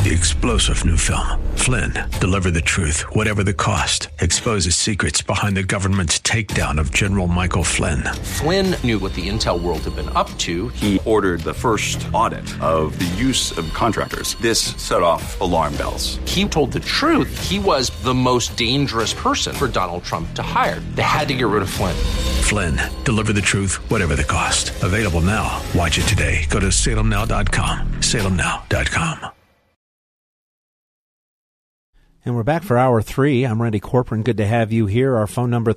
The explosive new film, Flynn, deliver the truth, whatever the cost, exposes secrets behind the government's takedown of General Michael Flynn. Flynn knew what the intel world had been up to. He ordered the first audit of the use of contractors. This set off alarm bells. He told the truth. He was the most dangerous person for Donald Trump to hire. They had to get rid of Flynn. Flynn, deliver the truth, whatever the cost. Available now. Watch it today. Go to salemnow.com. salemnow.com. And we're back for Hour 3. I'm Randy Corcoran. Good to have you here. Our phone number,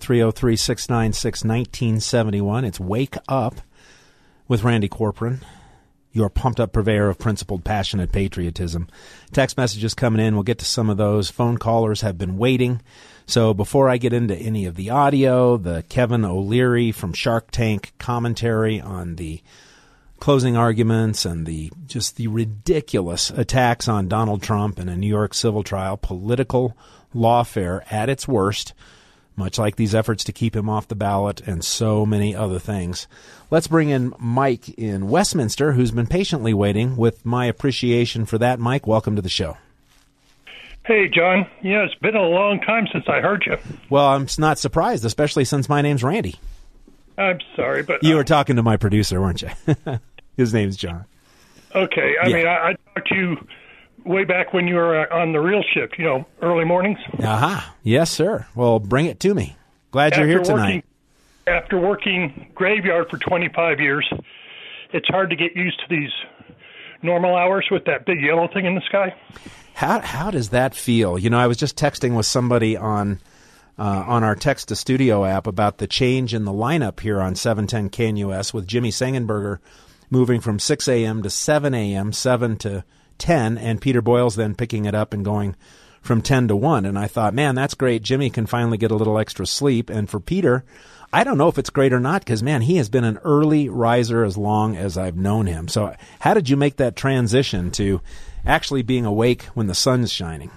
303-696-1971. It's Wake Up with Randy Corcoran, your pumped-up purveyor of principled, passionate patriotism. Text messages coming in. We'll get to some of those. Phone callers have been waiting. So before I get into any of the audio, the Kevin O'Leary from Shark Tank commentary on the closing arguments and the ridiculous attacks on Donald Trump in a New York civil trial, political lawfare at its worst, much like these efforts to keep him off the ballot and so many other things. Let's bring in Mike in Westminster, who's been patiently waiting. With my appreciation for that, Mike, welcome to the show. Hey, John. Yeah, it's been a long time since I heard you. Well, I'm not surprised, especially since my name's Randy. I'm sorry, but... You were talking to my producer, weren't you? His name's John. Okay. I mean, I talked to you way back when you were on the real shift, early mornings. Aha. Yes, sir. Well, bring it to me. Glad you're here tonight. After working graveyard for 25 years, it's hard to get used to these normal hours with that big yellow thing in the sky. How does that feel? I was just texting with somebody on our Text to Studio app about the change in the lineup here on 710 KNUS with Jimmy Sengenberger moving from 6 a.m. to 7 a.m., 7 to 10, and Peter Boyle's then picking it up and going from 10 to 1. And I thought, man, that's great. Jimmy can finally get a little extra sleep. And for Peter, I don't know if it's great or not because, man, he has been an early riser as long as I've known him. So how did you make that transition to actually being awake when the sun's shining?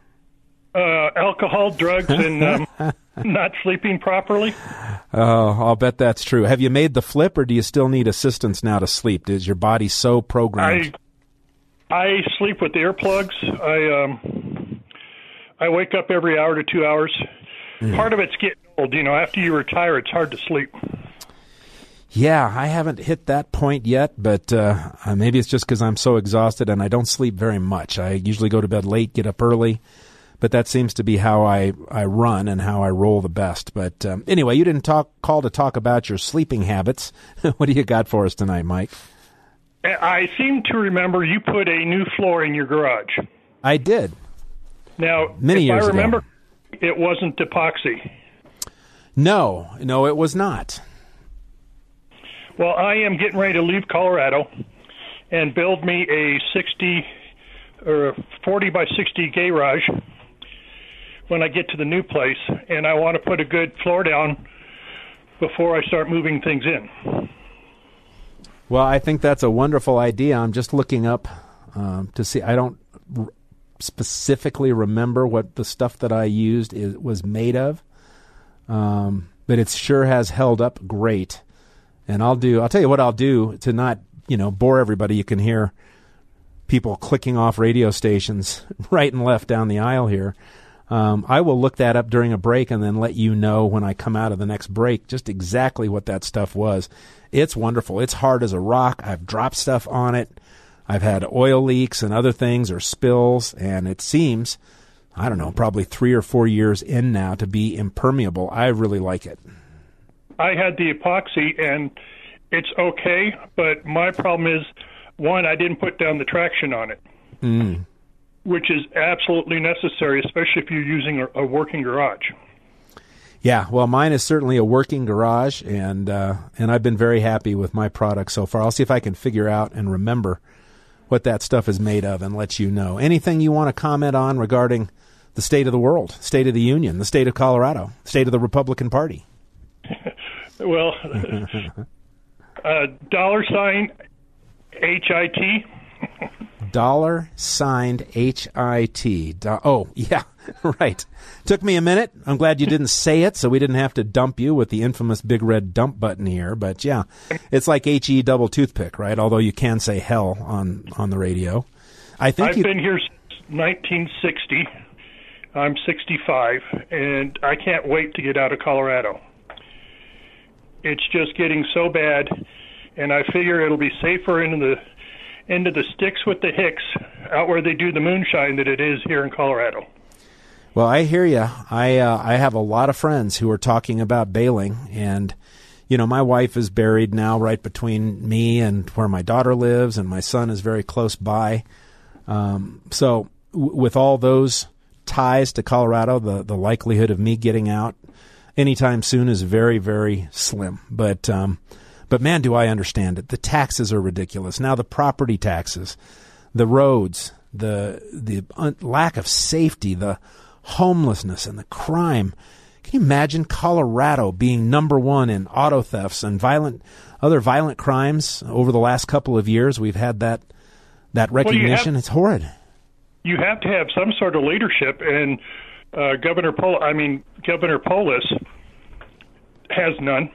Alcohol, drugs, and not sleeping properly. Oh, I'll bet that's true. Have you made the flip, or do you still need assistance now to sleep? Is your body so programmed? I sleep with earplugs. I wake up every hour to 2 hours. Part of it's getting old. After you retire, it's hard to sleep. Yeah, I haven't hit that point yet, but maybe it's just because I'm so exhausted and I don't sleep very much. I usually go to bed late, get up early. But that seems to be how I run and how I roll the best. But anyway, you didn't call to talk about your sleeping habits. What do you got for us tonight, Mike? I seem to remember you put a new floor in your garage. I did. Now, many years I remember, ago. It wasn't epoxy. No, it was not. Well, I am getting ready to leave Colorado and build me a 40 by 60 garage when I get to the new place, and I want to put a good floor down before I start moving things in. Well, I think that's a wonderful idea. I'm just looking up to see. I don't specifically remember what the stuff that I used was made of, but it sure has held up great. And I'll tell you what I'll do to not, bore everybody. You can hear people clicking off radio stations right and left down the aisle here. I will look that up during a break and then let you know when I come out of the next break just exactly what that stuff was. It's wonderful. It's hard as a rock. I've dropped stuff on it. I've had oil leaks and other things or spills, and it seems, I don't know, probably 3 or 4 years in now to be impermeable. I really like it. I had the epoxy, and it's okay, but my problem is, one, I didn't put down the traction on it. Which is absolutely necessary, especially if you're using a working garage. Yeah, well, mine is certainly a working garage, and I've been very happy with my product so far. I'll see if I can figure out and remember what that stuff is made of and let you know. Anything you want to comment on regarding the state of the world, state of the union, the state of Colorado, state of the Republican Party? Well, $HIT. $HIT. Oh, yeah, right. Took me a minute. I'm glad you didn't say it, so we didn't have to dump you with the infamous big red dump button here. But, yeah, it's like HE double toothpick, right? Although you can say hell on the radio. I've been here 1960. I'm 65, and I can't wait to get out of Colorado. It's just getting so bad, and I figure it'll be safer into the sticks with the hicks out where they do the moonshine than it is here in Colorado. Well, I hear you. I have a lot of friends who are talking about bailing, and my wife is buried now right between me and where my daughter lives, and my son is very close by. So with all those ties to Colorado, the likelihood of me getting out anytime soon is very, very slim. But man, do I understand it. The taxes are ridiculous. Now the property taxes, the roads, the lack of safety, the homelessness and the crime. Can you imagine Colorado being number one in auto thefts and other violent crimes over the last couple of years? We've had that recognition. It's horrid. You have to have some sort of leadership, and Governor Polis has none.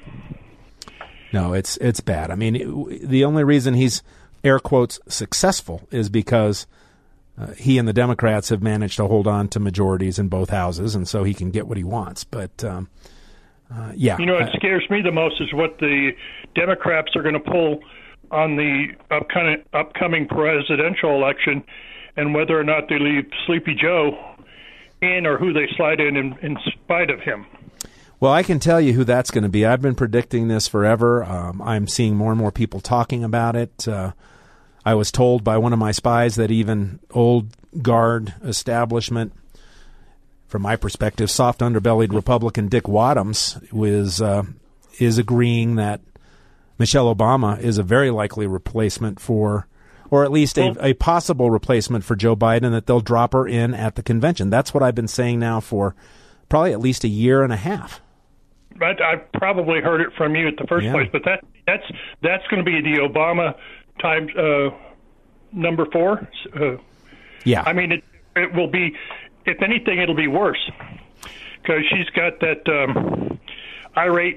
No, it's bad. I mean, the only reason he's, air quotes, successful is because he and the Democrats have managed to hold on to majorities in both houses, and so he can get what he wants. But, yeah. What scares me the most is what the Democrats are going to pull on the upcoming presidential election, and whether or not they leave Sleepy Joe in or who they slide in spite of him. Well, I can tell you who that's going to be. I've been predicting this forever. I'm seeing more and more people talking about it. I was told by one of my spies that even old guard establishment, from my perspective, soft underbellied Republican Dick Wadhams is agreeing that Michelle Obama is a very likely replacement for, or at least a possible replacement for Joe Biden, that they'll drop her in at the convention. That's what I've been saying now for probably at least a year and a half. But I probably heard it from you at the first place. But that's going to be the Obama times number 4. Yeah. I mean, it will be. If anything, it'll be worse because she's got that irate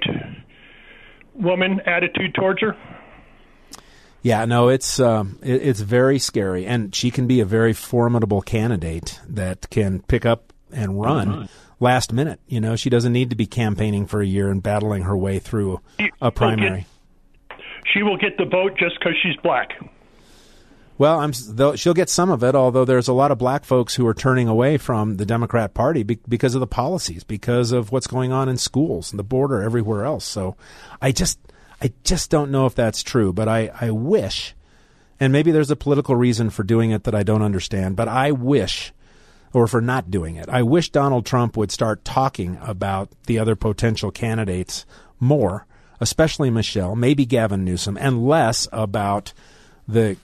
woman attitude towards her. Yeah, no, it's very scary, and she can be a very formidable candidate that can pick up and run last minute. She doesn't need to be campaigning for a year and battling her way through a primary. She will get the vote just because she's black. Well, she'll get some of it, although there's a lot of black folks who are turning away from the Democrat Party because of the policies, because of what's going on in schools and the border, everywhere else. So I just don't know if that's true, but I wish, and maybe there's a political reason for doing it that I don't understand, but I wish, or for not doing it, I wish Donald Trump would start talking about the other potential candidates more, especially Michelle, maybe Gavin Newsom, and less about the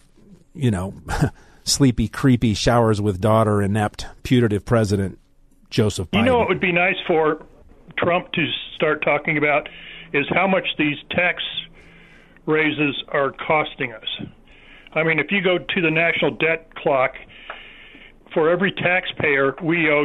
sleepy, creepy, showers with daughter, inept, putative president Joseph Biden. What would be nice for Trump to start talking about is how much these tax raises are costing us. I mean, if you go to the national debt clock, for every taxpayer, we owe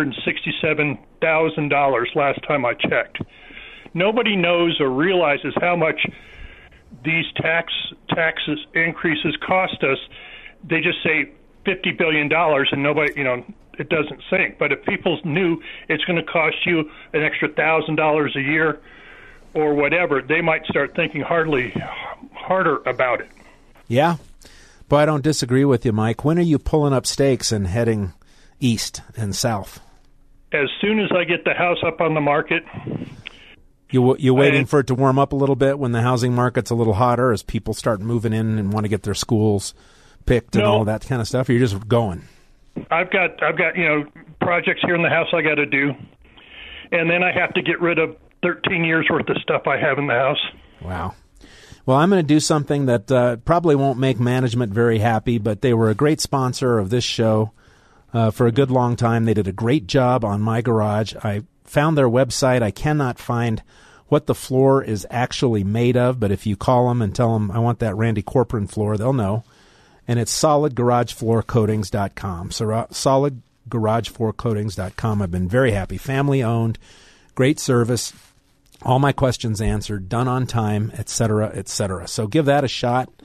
$267,000 last time I checked. Nobody knows or realizes how much these taxes increases cost us. They just say $50 billion, and nobody, it doesn't sink. But if people knew it's going to cost you an extra $1,000 a year or whatever, they might start thinking harder about it. Yeah. But I don't disagree with you, Mike. When are you pulling up stakes and heading east and south? As soon as I get the house up on the market. You waiting for it to warm up a little bit when the housing market's a little hotter, as people start moving in and want to get their schools picked and all that kind of stuff? Or you're just going? I've got projects here in the house I got to do, and then I have to get rid of 13 years worth of stuff I have in the house. Wow. Well, I'm going to do something that probably won't make management very happy, but they were a great sponsor of this show for a good long time. They did a great job on my garage. I found their website. I cannot find what the floor is actually made of, but if you call them and tell them I want that Randy Corcoran floor, they'll know. And it's solidgaragefloorcoatings.com. So solidgaragefloorcoatings.com. I've been very happy. Family owned, great service, all my questions answered, done on time, etc., etc. So give that a shot.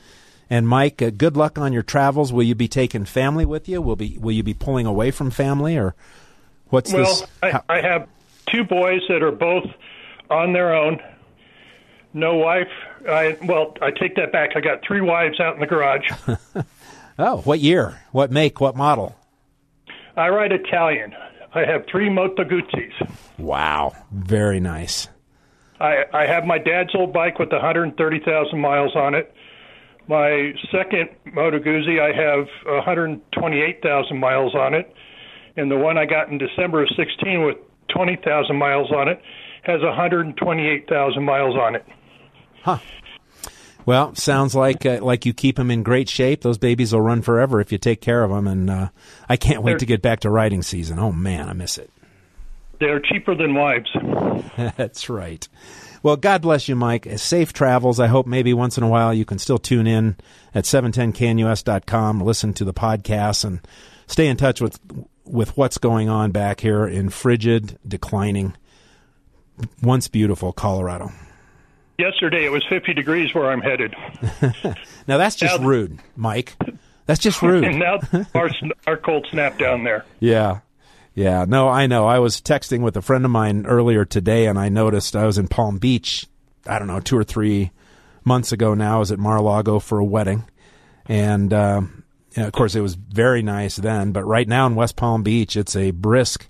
And Mike, good luck on your travels. Will you be taking family with you? Will you be pulling away from family, or what's this? Well, I have 2 boys that are both on their own. No wife. I take that back. I got 3 wives out in the garage. Oh, what year? What make? What model? I ride Italian. I have 3 Moto Guzzis. Wow. Very nice. I have my dad's old bike with 130,000 miles on it. My second Moto Guzzi, I have 128,000 miles on it. And the one I got in December of 16 with 20,000 miles on it has 128,000 miles on it. Huh. Well, sounds like you keep them in great shape. Those babies will run forever if you take care of them, and I can't wait to get back to riding season. Oh, man, I miss it. They're cheaper than wives. That's right. Well, God bless you, Mike. Safe travels. I hope maybe once in a while you can still tune in at 710knus.com, listen to the podcast, and stay in touch with what's going on back here in frigid, declining, once beautiful Colorado. Yesterday it was 50 degrees where I'm headed. Now that's just rude, Mike. That's just rude. And now our cold snap down there. Yeah. Yeah. No, I know. I was texting with a friend of mine earlier today, and I noticed I was in Palm Beach, I don't know, 2 or 3 months ago now. I was at Mar-a-Lago for a wedding. And, of course, it was very nice then. But right now in West Palm Beach, it's a brisk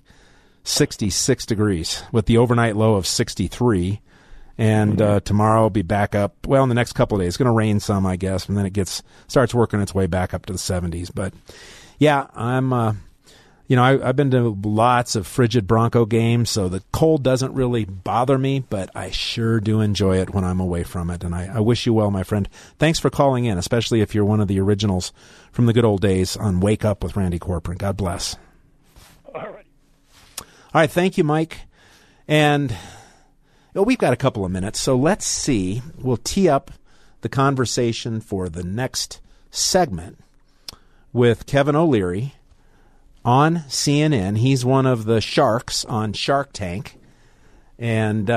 66 degrees with the overnight low of 63. And tomorrow will be back up. Well, in the next couple of days, it's going to rain some, I guess, and then it starts working its way back up to the 70s. But yeah, I'm, I've been to lots of frigid Bronco games, so the cold doesn't really bother me, but I sure do enjoy it when I'm away from it. And I wish you well, my friend. Thanks for calling in, especially if you're one of the originals from the good old days on Wake Up with Randy Corcoran. God bless. All right. Thank you, Mike. And we've got a couple of minutes, so let's see. We'll tee up the conversation for the next segment with Kevin O'Leary on CNN. He's one of the sharks on Shark Tank. And,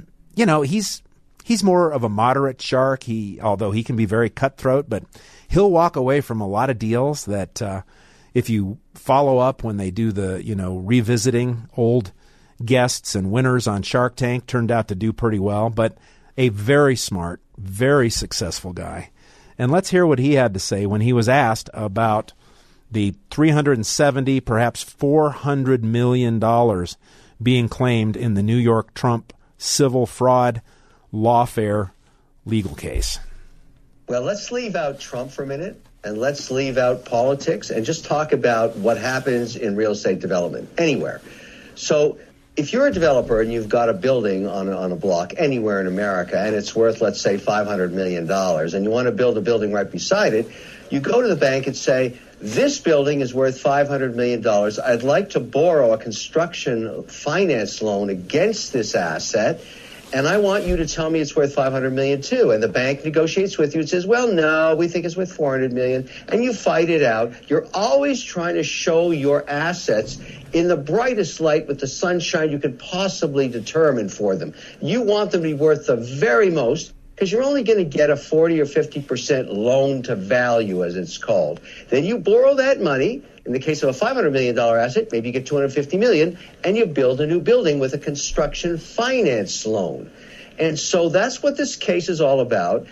he's more of a moderate shark, although he can be very cutthroat, but he'll walk away from a lot of deals that if you follow up when they do the, revisiting old guests and winners on Shark Tank, turned out to do pretty well, but a very smart, very successful guy. And let's hear what he had to say when he was asked about the $370, perhaps $400 million being claimed in the New York Trump civil fraud lawfare legal case. Well, let's leave out Trump for a minute, and let's leave out politics and just talk about what happens in real estate development anywhere. So if you're a developer and you've got a building on a block anywhere in America and it's worth, let's say, $500 million, and you want to build a building right beside it, you go to the bank and say, this building is worth $500 million. I'd like to borrow a construction finance loan against this asset, and I want you to tell me it's worth $500 million too. And the bank negotiates with you and says, well, no, we think it's worth $400 million. And you fight it out. You're always trying to show your assets in the brightest light with the sunshine you could possibly determine for them. You want them to be worth the very most, because you're only going to get a 40 or 50% loan to value, as it's called. Then you borrow that money. In the case of a $500 million asset, maybe you get $250 million, and you build a new building with a construction finance loan. And so that's what this case is all about.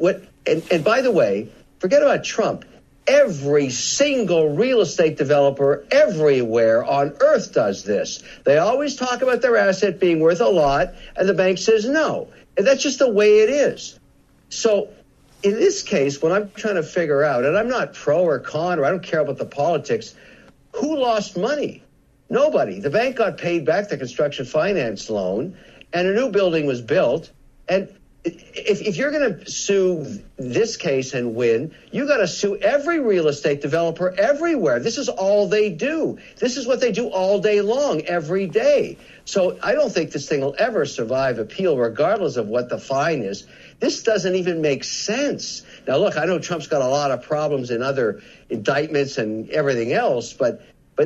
And by the way, forget about Trump. Every single real estate developer everywhere on earth does this. They always talk about their asset being worth a lot, and the bank says no. And that's just the way it is. So in this case, when I'm trying to figure out, and I'm not pro or con, or I don't care about the politics, who lost money? Nobody. The bank got paid back the construction finance loan, and a new building was built. And if you're going to sue this case and win, you got to sue every real estate developer everywhere. This is all they do. This is what they do all day long, every day. So I don't think this thing will ever survive appeal, regardless of what the fine is. This doesn't even make sense. Now, look, I know Trump's got a lot of problems in other indictments and everything else, but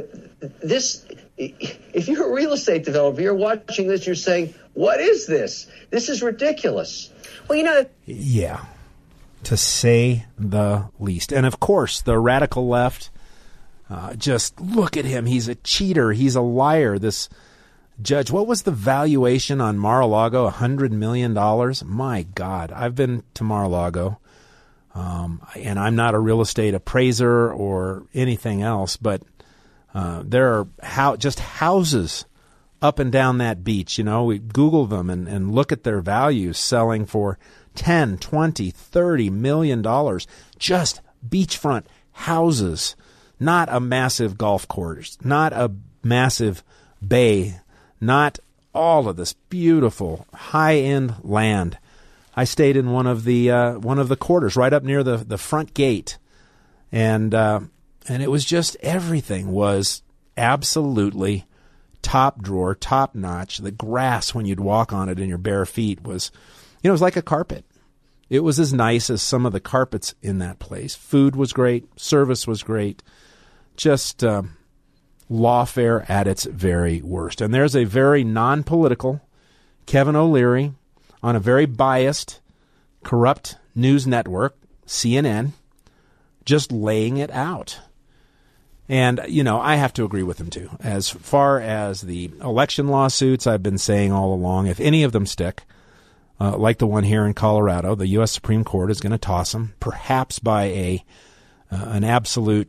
this, if you're a real estate developer, you're watching this, you're saying, what is this? This is ridiculous. Well, Yeah. to say the least. And, of course, the radical left, just look at him. He's a cheater. He's a liar. This judge, what was the valuation on Mar-a-Lago? $100 million? My God. I've been to Mar-a-Lago, and I'm not a real estate appraiser or anything else, but there are just houses up and down that beach. You know, we Google them and look at their values selling for $10, $20, $30 million. Just beachfront houses, not a massive golf course, not a massive bay, not all of this beautiful high-end land. I stayed in one of the quarters right up near the front gate, and it was just everything was absolutely top drawer, top notch. The grass when you'd walk on it in your bare feet was, it was like a carpet. It was as nice as some of the carpets in that place. Food was great, service was great, just lawfare at its very worst. And there's a very non-political Kevin O'Leary on a very biased, corrupt news network, CNN, just laying it out. And, I have to agree with him, too. As far as the election lawsuits, I've been saying all along, if any of them stick, like the one here in Colorado, the U.S. Supreme Court is going to toss them, perhaps by an absolute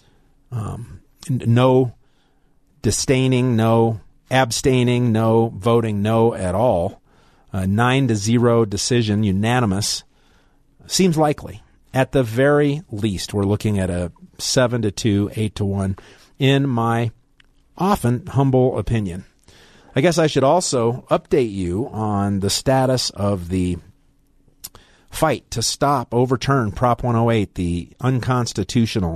no disdaining, no abstaining, no voting no at all, 9-0 decision, unanimous, seems likely. At the very least, we're looking at a 7-2, 8-1, in my often humble opinion. I guess I should also update you on the status of the fight to overturn Prop 108, the unconstitutional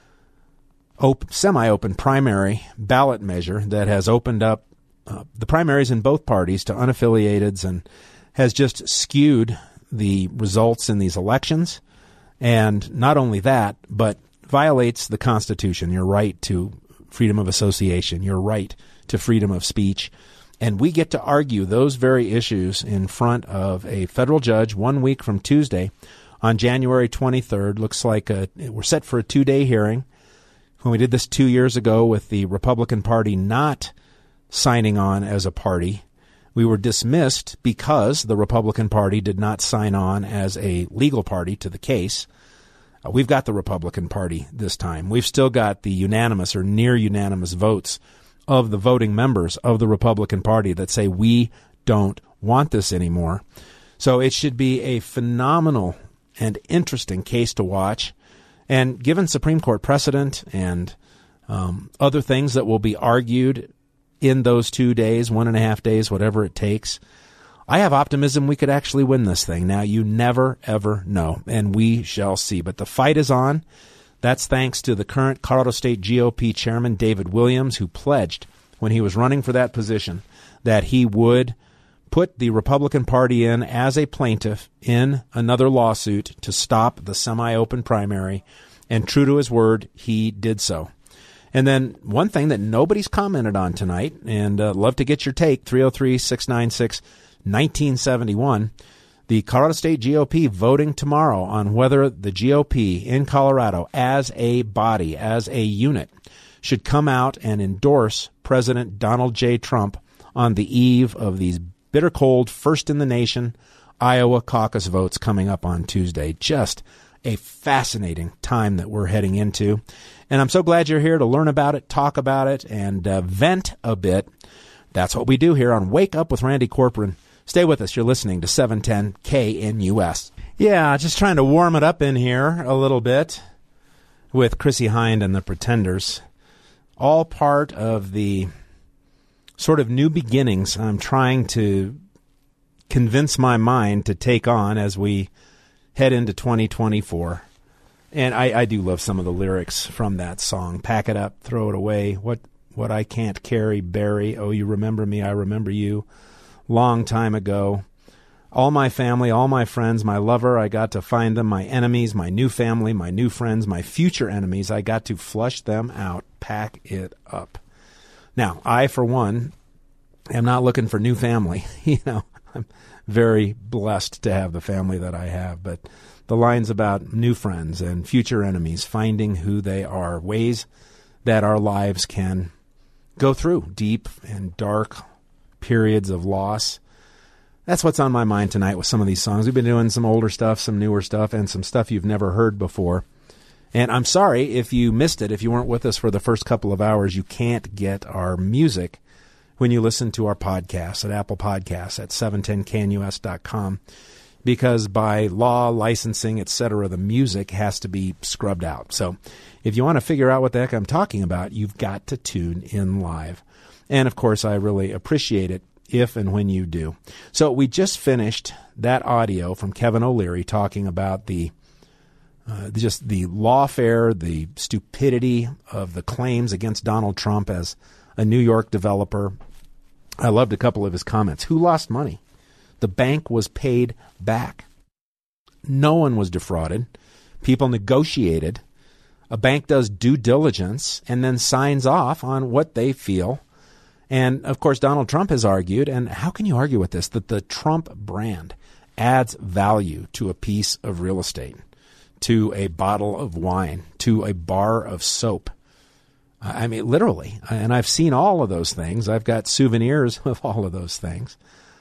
semi-open primary ballot measure that has opened up the primaries in both parties to unaffiliateds and has just skewed the results in these elections. And not only that, but violates the Constitution, your right to freedom of association, your right to freedom of speech. And we get to argue those very issues in front of a federal judge 1 week from Tuesday on January 23rd. Looks like we're set for a 2-day hearing. When we did this 2 years ago with the Republican Party not signing on as a party, we were dismissed because the Republican Party did not sign on as a legal party to the case. We've got the Republican Party this time. We've still got the unanimous or near unanimous votes of the voting members of the Republican Party that say we don't want this anymore. So it should be a phenomenal and interesting case to watch. And given Supreme Court precedent and other things that will be argued in those 2 days, 1.5 days, whatever it takes, I have optimism we could actually win this thing. Now, you never, ever know, and we shall see. But the fight is on. That's thanks to the current Colorado State GOP chairman, David Williams, who pledged when he was running for that position that he would put the Republican Party in as a plaintiff in another lawsuit to stop the semi-open primary. And true to his word, he did so. And then one thing that nobody's commented on tonight, and love to get your take, 303-696-1971, the Colorado State GOP voting tomorrow on whether the GOP in Colorado as a body, as a unit, should come out and endorse President Donald J. Trump on the eve of these bitter cold, first-in-the-nation Iowa caucus votes coming up on Tuesday. Just a fascinating time that we're heading into. And I'm so glad you're here to learn about it, talk about it, and vent a bit. That's what we do here on Wake Up with Randy Corcoran. Stay with us. You're listening to 710 KNUS. Yeah, just trying to warm it up in here a little bit with Chrissie Hynde and the Pretenders. All part of the sort of new beginnings I'm trying to convince my mind to take on as we head into 2024. And I do love some of the lyrics from that song. Pack it up, throw it away. What I can't carry, bury. Oh, you remember me, I remember you. Long time ago. All my family, all my friends, my lover, I got to find them. My enemies, my new family, my new friends, my future enemies, I got to flush them out. Pack it up. Now, I, for one, am not looking for new family. I'm very blessed to have the family that I have. But the lines about new friends and future enemies, finding who they are, ways that our lives can go through deep and dark periods of loss. That's what's on my mind tonight with some of these songs. We've been doing some older stuff, some newer stuff, and some stuff you've never heard before. And I'm sorry if you missed it. If you weren't with us for the first couple of hours, you can't get our music when you listen to our podcast at Apple Podcasts at 710canus.com, because by law, licensing, etc., the music has to be scrubbed out. So if you want to figure out what the heck I'm talking about, you've got to tune in live. And, of course, I really appreciate it if and when you do. So we just finished that audio from Kevin O'Leary talking about just the lawfare, the stupidity of the claims against Donald Trump as a New York developer. I loved a couple of his comments. Who lost money? The bank was paid back. No one was defrauded. People negotiated. A bank does due diligence and then signs off on what they feel. And, of course, Donald Trump has argued, and how can you argue with this, that the Trump brand adds value to a piece of real estate, to a bottle of wine, to a bar of soap. I mean, literally. And I've seen all of those things. I've got souvenirs of all of those things.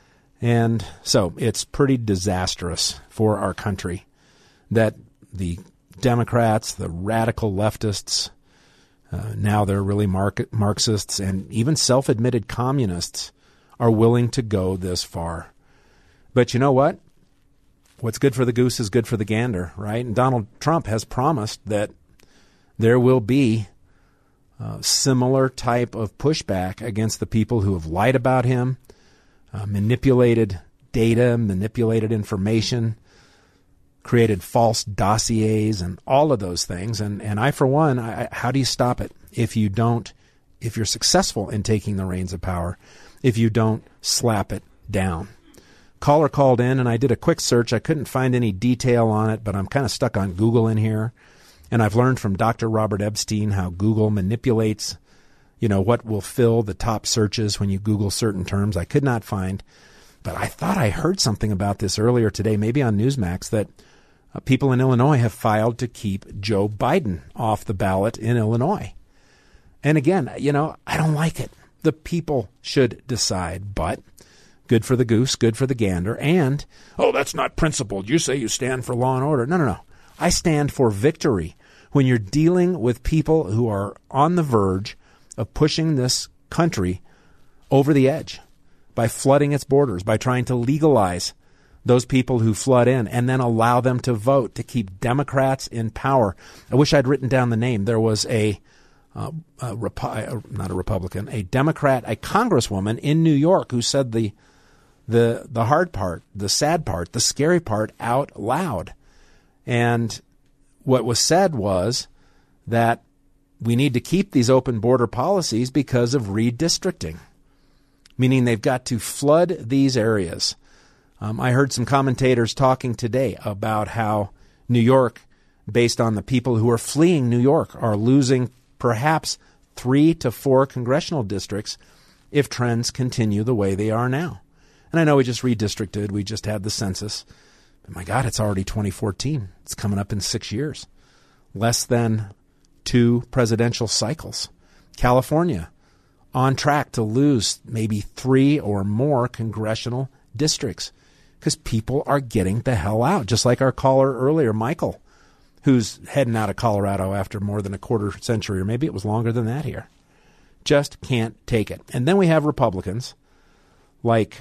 And so it's pretty disastrous for our country that the Democrats, the radical leftists, now they're really Marxists, and even self-admitted communists are willing to go this far. But you know what? What's good for the goose is good for the gander, right? And Donald Trump has promised that there will be similar type of pushback against the people who have lied about him, manipulated data, manipulated information, created false dossiers and all of those things. And I, for one, how do you stop it if you're successful in taking the reins of power, if you don't slap it down? Caller called in, and I did a quick search. I couldn't find any detail on it, but I'm kind of stuck on Google in here. And I've learned from Dr. Robert Epstein how Google manipulates, what will fill the top searches when you Google certain terms. I could not find, but I thought I heard something about this earlier today, maybe on Newsmax, that people in Illinois have filed to keep Joe Biden off the ballot in Illinois. And again, I don't like it. The people should decide, but good for the goose, good for the gander. And, that's not principled. You say you stand for law and order. No. I stand for victory. When you're dealing with people who are on the verge of pushing this country over the edge by flooding its borders, by trying to legalize those people who flood in and then allow them to vote to keep Democrats in power. I wish I'd written down the name. There was a Republican, a Democrat, a congresswoman in New York who said the hard part, the sad part, the scary part out loud. And what was said was that we need to keep these open border policies because of redistricting, meaning they've got to flood these areas. I heard some commentators talking today about how New York, based on the people who are fleeing New York, are losing perhaps 3 to 4 congressional districts if trends continue the way they are now. And I know we just redistricted. We just had the census. But my God, it's already 2014. It's coming up in 6 years. Less than 2 presidential cycles. California, on track to lose maybe 3 or more congressional districts because people are getting the hell out. Just like our caller earlier, Michael, who's heading out of Colorado after more than a quarter century, or maybe it was longer than that here. Just can't take it. And then we have Republicans like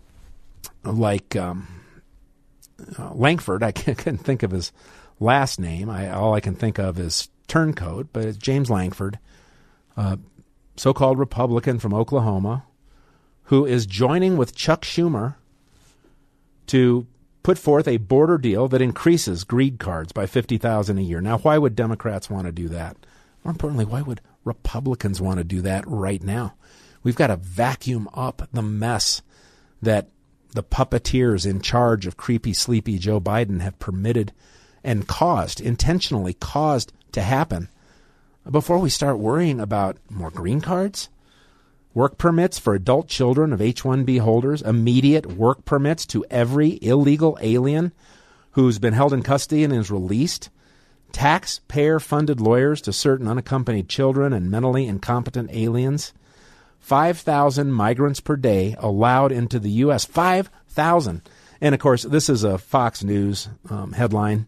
Lankford. I couldn't think of his last name. All I can think of is Turncoat, but it's James Lankford, so-called Republican from Oklahoma, who is joining with Chuck Schumer to put forth a border deal that increases green cards by 50,000 a year. Now, why would Democrats want to do that? More importantly, why would Republicans want to do that right now? We've got to vacuum up the mess that the puppeteers in charge of creepy, sleepy Joe Biden have permitted and intentionally caused to happen before we start worrying about more green cards. Work permits for adult children of H-1B holders, immediate work permits to every illegal alien who's been held in custody and is released, taxpayer-funded lawyers to certain unaccompanied children and mentally incompetent aliens, 5,000 migrants per day allowed into the U.S. 5,000. And, of course, this is a Fox News headline.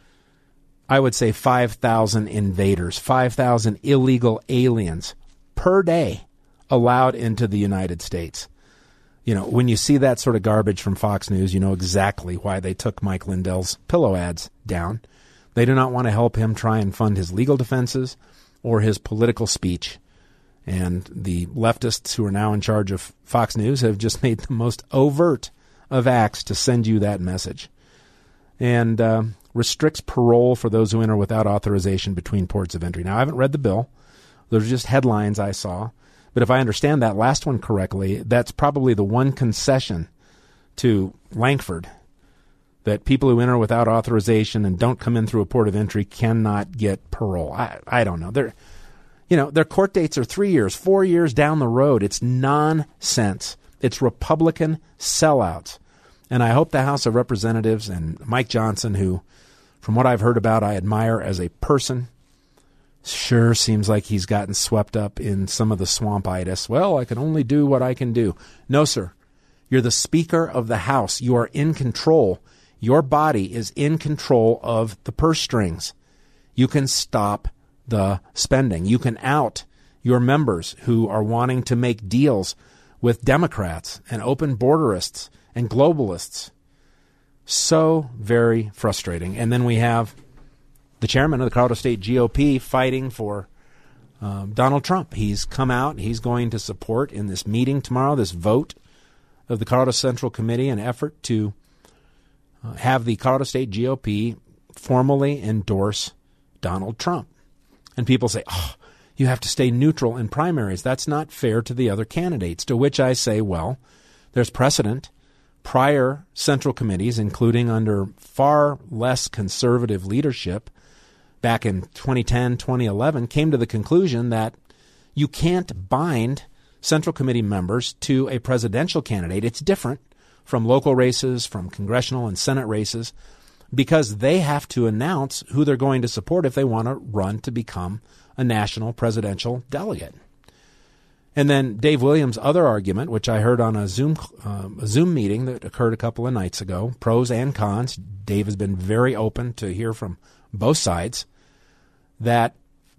I would say 5,000 invaders, 5,000 illegal aliens per day allowed into the United States. You know, when you see that sort of garbage from Fox News, you know exactly why they took Mike Lindell's pillow ads down. They do not want to help him try and fund his legal defenses or his political speech. And the leftists who are now in charge of Fox News have just made the most overt of acts to send you that message. And restricts parole for those who enter without authorization between ports of entry. Now, I haven't read the bill. Those are just headlines I saw. But if I understand that last one correctly, that's probably the one concession to Lankford, that people who enter without authorization and don't come in through a port of entry cannot get parole. I don't know. Their court dates are 3 years, 4 years down the road. It's nonsense. It's Republican sellouts. And I hope the House of Representatives and Mike Johnson, who, from what I've heard about, I admire as a person, sure seems like he's gotten swept up in some of the swampitis. Well, I can only do what I can do. No, sir. You're the Speaker of the House. You are in control. Your body is in control of the purse strings. You can stop the spending. You can out your members who are wanting to make deals with Democrats and open borderists and globalists. So very frustrating. And then we have the chairman of the Colorado State GOP fighting for Donald Trump. He's come out. He's going to support in this meeting tomorrow, this vote of the Colorado Central Committee, an effort to have the Colorado State GOP formally endorse Donald Trump. And people say, oh, you have to stay neutral in primaries. That's not fair to the other candidates. To which I say, well, there's precedent. Prior Central Committees, including under far less conservative leadership, back in 2010, 2011, came to the conclusion that you can't bind Central Committee members to a presidential candidate. It's different from local races, from congressional and Senate races, because they have to announce who they're going to support if they want to run to become a national presidential delegate. And then Dave Williams' other argument, which I heard on a Zoom meeting that occurred a couple of nights ago, pros and cons. Dave has been very open to hear from both sides, that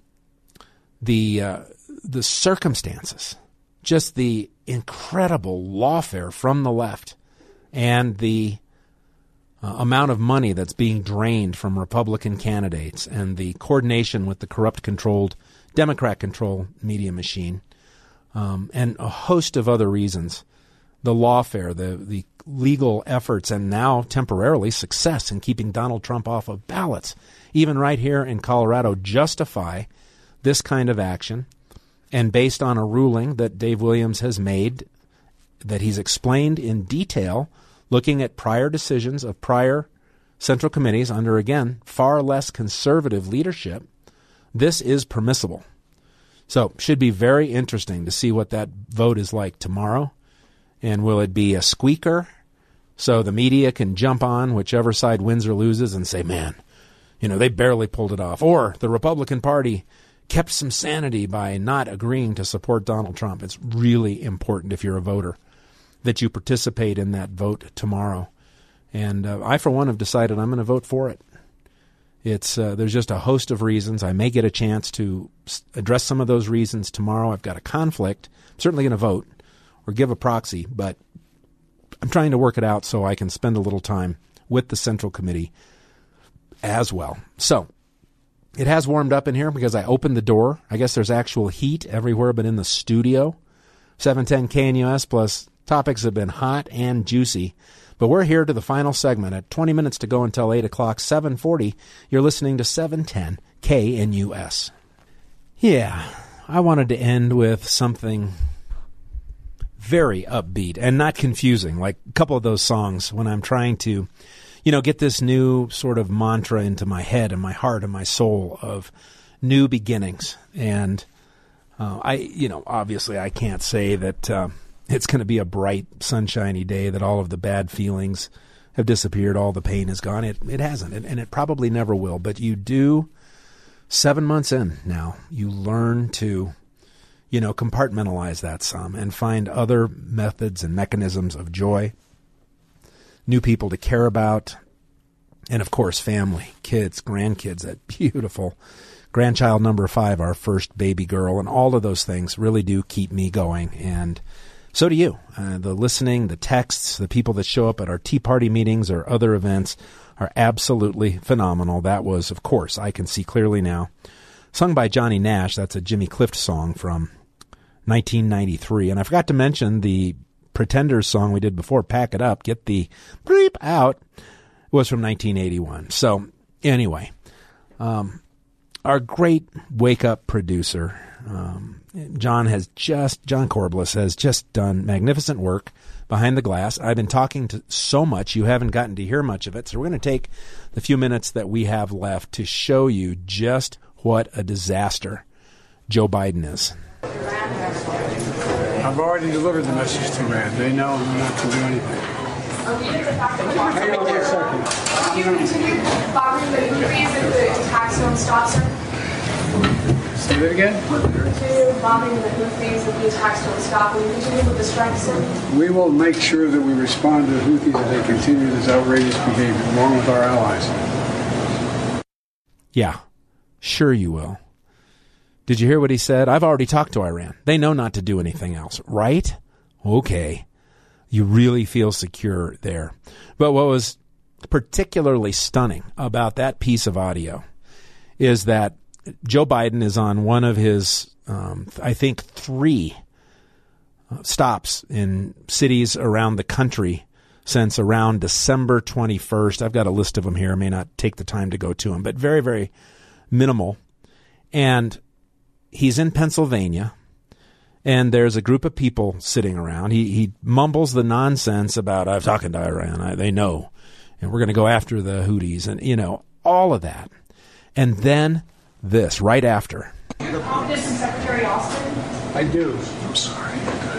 the circumstances, just the incredible lawfare from the left, and the amount of money that's being drained from Republican candidates, and the coordination with the corrupt-controlled, Democrat-controlled media machine, and a host of other reasons, the lawfare, the legal efforts, and now temporarily success in keeping Donald Trump off of ballots, even right here in Colorado, justify this kind of action. And based on a ruling that Dave Williams has made, that he's explained in detail, looking at prior decisions of prior Central Committees under, again, far less conservative leadership, this is permissible. So should be very interesting to see what that vote is like tomorrow. And will it be a squeaker so the media can jump on whichever side wins or loses and say, man, they barely pulled it off. Or the Republican Party kept some sanity by not agreeing to support Donald Trump. It's really important, if you're a voter, that you participate in that vote tomorrow. And I, for one, have decided I'm going to vote for it. It's there's just a host of reasons. I may get a chance to address some of those reasons tomorrow. I've got a conflict. I'm certainly going to vote or give a proxy, but I'm trying to work it out so I can spend a little time with the Central Committee as well. So it has warmed up in here because I opened the door. I guess there's actual heat everywhere but in the studio. 710 KNUS plus topics have been hot and juicy. But we're here to the final segment at 20 minutes to go until 8 o'clock, 7:40. You're listening to 710 KNUS. Yeah, I wanted to end with something very upbeat and not confusing, like a couple of those songs when I'm trying to, get this new sort of mantra into my head and my heart and my soul of new beginnings. And Obviously I can't say that it's going to be a bright, sunshiny day, that all of the bad feelings have disappeared, all the pain is gone. It hasn't, and it probably never will. But you do, 7 months in now, you learn to, compartmentalize that some and find other methods and mechanisms of joy, new people to care about, and of course, family, kids, grandkids, that beautiful grandchild number 5, our first baby girl, and all of those things really do keep me going. And so do you. The listening, the texts, the people that show up at our Tea Party meetings or other events are absolutely phenomenal. That was, of course, I Can See Clearly Now, sung by Johnny Nash. That's a Jimmy Clift song from 1993. And I forgot to mention the Pretenders song we did before, Pack It Up, Get the Bleep Out, was from 1981. So anyway, our great wake-up producer, John Corbliss, has just done magnificent work behind the glass. I've been talking to so much, you haven't gotten to hear much of it, so we're going to take the few minutes that we have left to show you just what a disaster Joe Biden is. I've already delivered the message to Iran. They know not to do anything. Hang on a second. Will you continue bombing the Houthis if the attacks don't stop, sir? Say that again? Will you continue bombing the Houthis if the attacks don't stop? Will you continue with the strikes, sir? We will make sure that we respond to the Houthis as they continue this outrageous behavior, along with our allies. Yeah, sure you will. Did you hear what he said? I've already talked to Iran. They know not to do anything else, right? Okay. You really feel secure there. But what was particularly stunning about that piece of audio is that Joe Biden is on one of his, I think, 3 stops in cities around the country since around December 21st. I've got a list of them here. I may not take the time to go to them, but very, very minimal. And he's in Pennsylvania, and there's a group of people sitting around. He mumbles the nonsense about, I'm talking to Iran, they know, and we're going to go after the Houthis, and, all of that. And then this, right after. You have confidence in Secretary Austin? I do. I'm sorry.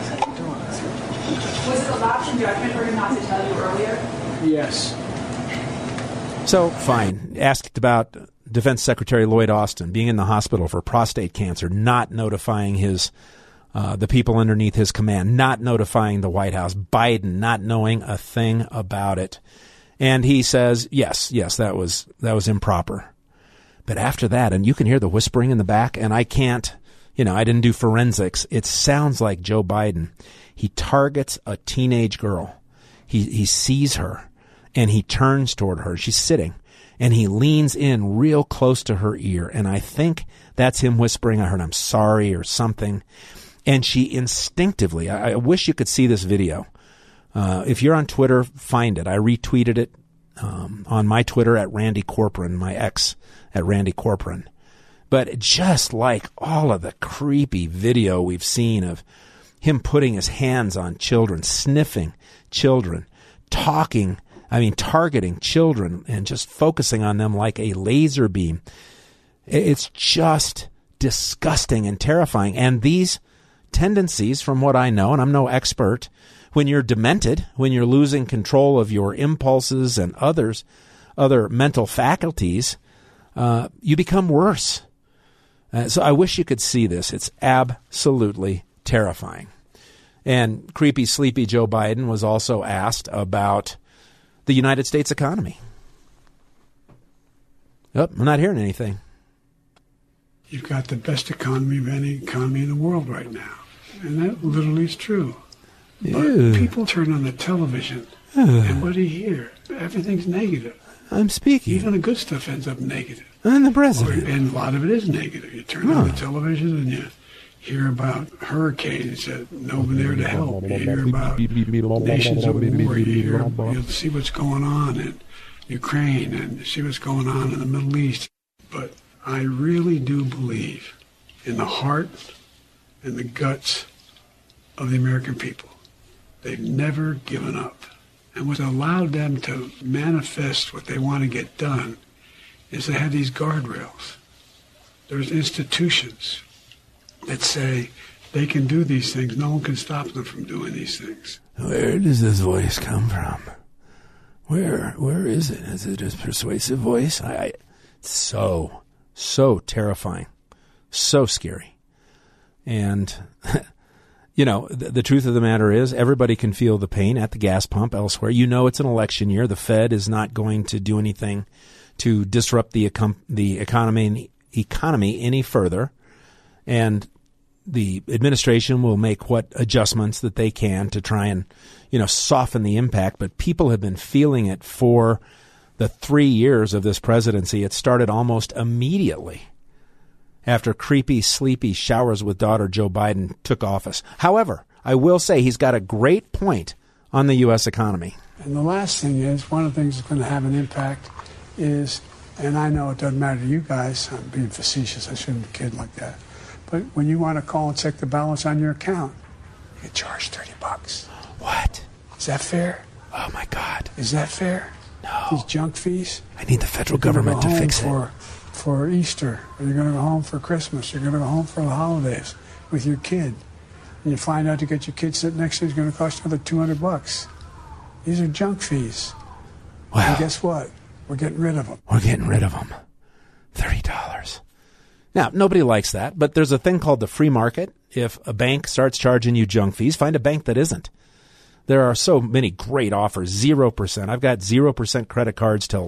Was it a lapse in judgment for him not to tell you earlier? Yes. So, fine. Asked about Defense Secretary Lloyd Austin being in the hospital for prostate cancer, not notifying the people underneath his command, not notifying the White House, Biden not knowing a thing about it. And he says, yes, that was improper. But after that, and you can hear the whispering in the back, and I can't, I didn't do forensics. It sounds like Joe Biden. He targets a teenage girl. He sees her, and he turns toward her. She's sitting, and he leans in real close to her ear. And I think that's him whispering, I heard I'm sorry or something. And she instinctively, I wish you could see this video. If you're on Twitter, find it. I retweeted it on my Twitter at Randy Corporon, my ex at Randy Corporon. But just like all of the creepy video we've seen of him putting his hands on children, sniffing children, targeting children and just focusing on them like a laser beam. It's just disgusting and terrifying. And these tendencies, from what I know, and I'm no expert, when you're demented, when you're losing control of your impulses and other mental faculties, you become worse. So I wish you could see this. It's absolutely terrifying. And creepy, sleepy Joe Biden was also asked about the United States economy. Oh, I'm not hearing anything. You've got the best economy of any economy in the world right now. And that literally is true. But people turn on the television, and what do you hear? Everything's negative. I'm speaking. Even the good stuff ends up negative. And the president. And a lot of it is negative. You turn on the television and you hear about hurricanes that nobody there to help. You hear about nations of war. You'll see what's going on in Ukraine and see what's going on in the Middle East. But I really do believe in the heart and the guts of the American people. They've never given up. And what's allowed them to manifest what they want to get done is they have these guardrails. There's institutions. that say they can do these things. No one can stop them from doing these things. Where does this voice come from? Where is it? Is it a persuasive voice? So terrifying, so scary. And, you know, the truth of the matter is everybody can feel the pain at the gas pump elsewhere. You know it's an election year. The Fed is not going to do anything to disrupt the economy any further. And the administration will make what adjustments that they can to try and, you know, soften the impact. But people have been feeling it for the 3 years of this presidency. It started almost immediately after creepy, sleepy showers with daughter Joe Biden took office. However, I will say he's got a great point on the U.S. economy. And the last thing is, one of the things that's going to have an impact is, and I know it doesn't matter to you guys, I'm being facetious, I shouldn't kid like that, but when you want to call and check the balance on your account, you get charged $30. What? Is that fair? Oh, my God. Is that fair? No. These junk fees? I need the federal government to fix it. For Easter, or you're going to go home for Christmas, you're going to go home for the holidays with your kid, and you find out to get your kid sitting next to you is going to cost another $200. These are junk fees. Wow. And guess what? We're getting rid of them. We're getting rid of them. $30. Now, nobody likes that, but there's a thing called the free market. If a bank starts charging you junk fees, find a bank that isn't. There are so many great offers. 0%. I've got 0% credit cards till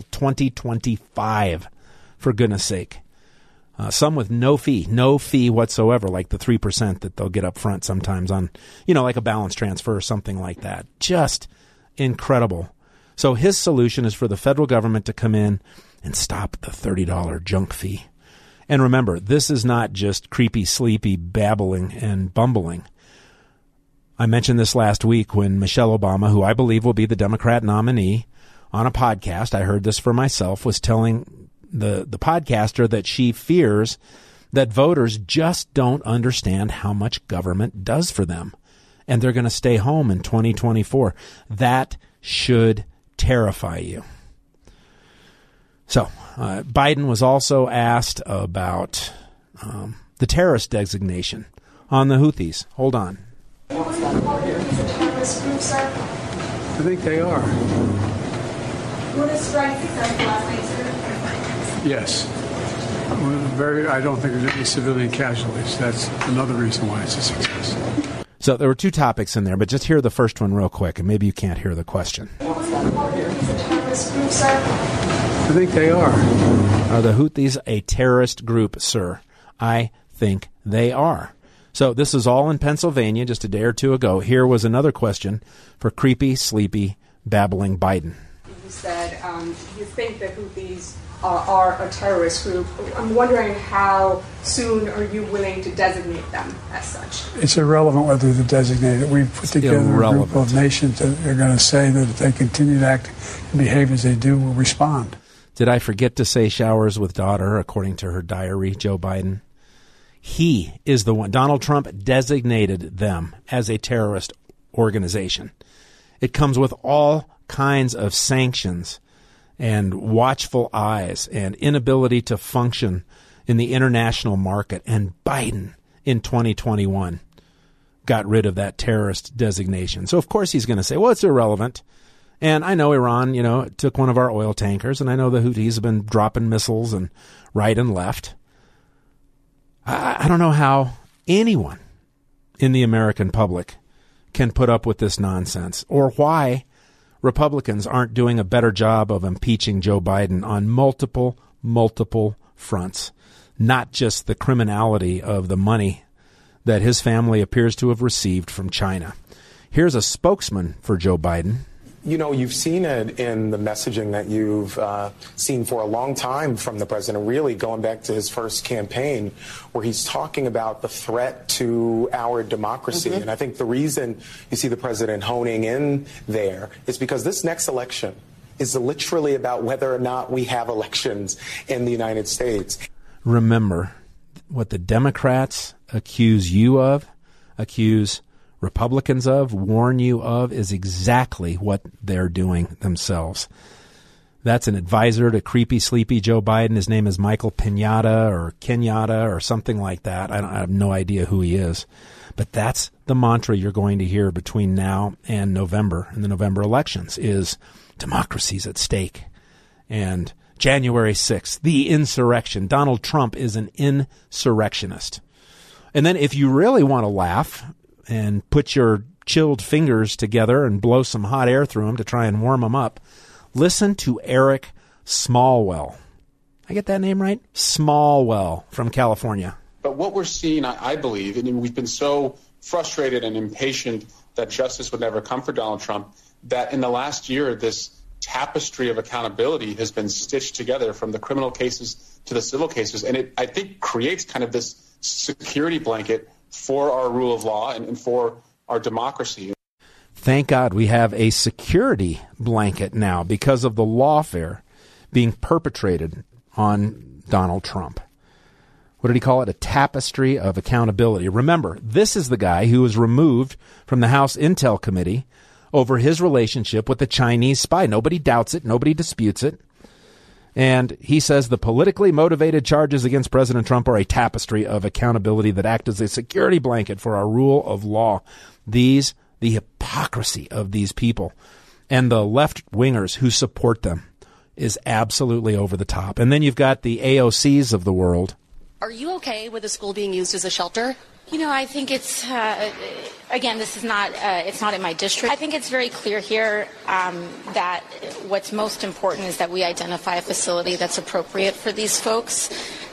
2025, for goodness sake. Some with no fee whatsoever, like the 3% that they'll get up front sometimes on, you know, like a balance transfer or something like that. Just incredible. So his solution is for the federal government to come in and stop the $30 junk fee. And remember, this is not just creepy, sleepy babbling and bumbling. I mentioned this last week when Michelle Obama, who I believe will be the Democrat nominee, on a podcast, I heard this for myself, was telling the podcaster that she fears that voters just don't understand how much government does for them. And they're going to stay home in 2024. That should terrify you. So, Biden was also asked about the terrorist designation on the Houthis. Hold on. What was the quality of these a terrorist group, sir? I think they are. Were the strikes successful last night, sir? Yes. I don't think there's any civilian casualties. That's another reason why it's a success. So there were two topics in there, but just hear the first one real quick, and maybe you can't hear the question. What was the quality of these a terrorist group, sir? I think they are. Are the Houthis a terrorist group, sir? I think they are. So this is all in Pennsylvania just a day or two ago. Here was another question for creepy, sleepy, babbling Biden. You said you think the Houthis are a terrorist group. I'm wondering how soon are you willing to designate them as such? It's irrelevant whether they're designated. We've put together a group of nations that are going to say that if they continue to act and behave as they do, we'll respond. Did I forget to say showers with daughter, according to her diary, Joe Biden? He is the one. Donald Trump designated them as a terrorist organization. It comes with all kinds of sanctions and watchful eyes and inability to function in the international market. And Biden in 2021 got rid of that terrorist designation. So, of course, he's going to say, well, it's irrelevant. And I know Iran, took one of our oil tankers, and I know the Houthis have been dropping missiles and right and left. I don't know how anyone in the American public can put up with this nonsense, or why Republicans aren't doing a better job of impeaching Joe Biden on multiple fronts, not just the criminality of the money that his family appears to have received from China. Here's a spokesman for Joe Biden. You've seen it in the messaging that you've seen for a long time from the president, really going back to his first campaign, where he's talking about the threat to our democracy. Mm-hmm. And I think the reason you see the president honing in there is because this next election is literally about whether or not we have elections in the United States. Remember, what the Democrats accuse you of, accuse Republicans of, warn you of, is exactly what they're doing themselves. That's an advisor to creepy, sleepy Joe Biden. His name is Michael Pinata or Kenyatta or something like that. I have no idea who he is. But that's the mantra you're going to hear between now and November, and the November elections, is democracy's at stake. And January 6th, the insurrection. Donald Trump is an insurrectionist. And then if you really want to laugh and put your chilled fingers together and blow some hot air through them to try and warm them up, listen to Eric Smallwell. I get that name right? Smallwell from California. But what we're seeing, I believe, and we've been so frustrated and impatient that justice would never come for Donald Trump, that in the last year, this tapestry of accountability has been stitched together from the criminal cases to the civil cases. And it, I think, creates kind of this security blanket for our rule of law and for our democracy. Thank God we have a security blanket now because of the lawfare being perpetrated on Donald Trump. What did he call it? A tapestry of accountability. Remember, this is the guy who was removed from the House Intel Committee over his relationship with the Chinese spy. Nobody doubts it. Nobody disputes it. And he says the politically motivated charges against President Trump are a tapestry of accountability that act as a security blanket for our rule of law. The hypocrisy of these people and the left-wingers who support them is absolutely over the top. And then you've got the AOCs of the world. Are you okay with the school being used as a shelter? You know, I think it's, again, this is not, it's not in my district. I think it's very clear here that what's most important is that we identify a facility that's appropriate for these folks.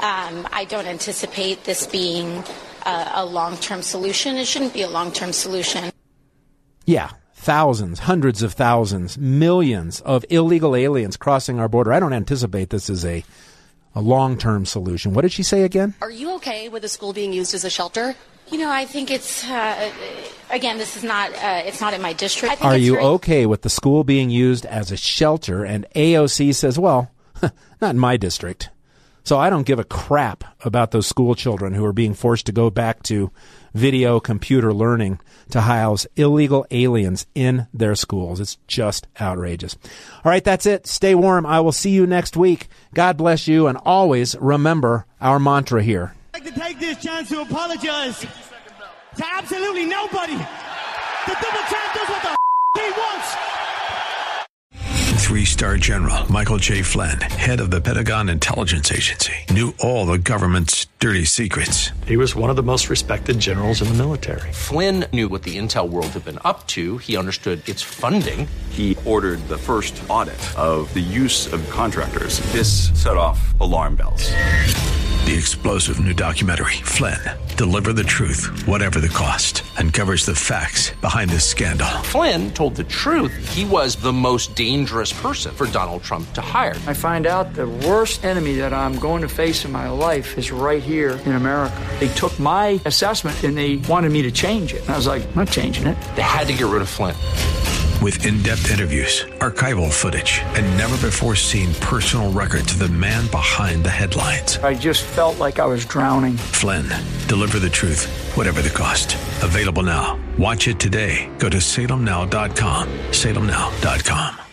I don't anticipate this being a long-term solution. It shouldn't be a long-term solution. Yeah, thousands, hundreds of thousands, millions of illegal aliens crossing our border. I don't anticipate this is a long-term solution. What did she say again? Are you okay with the school being used as a shelter? You know, I think it's, again, this is not, it's not in my district. Are you okay with the school being used as a shelter? And AOC says, well, not in my district. So I don't give a crap about those school children who are being forced to go back to video computer learning to house illegal aliens in their schools. It's just outrageous. All right, that's it. Stay warm. I will see you next week. God bless you, and always remember our mantra here. I'd like to take this chance to apologize to absolutely nobody. The double champ does what the he wants. 3-star General Michael J. Flynn, head of the Pentagon Intelligence Agency, knew all the government's dirty secrets. He was one of the most respected generals in the military. Flynn knew what the intel world had been up to. He understood its funding. He ordered the first audit of the use of contractors. This set off alarm bells. The explosive new documentary, Flynn, Deliver the Truth, Whatever the Cost, uncovers the facts behind this scandal. Flynn told the truth. He was the most dangerous person for Donald Trump to hire. I find out the worst enemy that I'm going to face in my life is right here in America. They took my assessment and they wanted me to change it. And I was like, I'm not changing it. They had to get rid of Flynn. With in-depth interviews, archival footage, and never-before-seen personal records of the man behind the headlines. I just felt like I was drowning. Flynn, Deliver the Truth, Whatever the Cost. Available now. Watch it today. Go to salemnow.com. salemnow.com.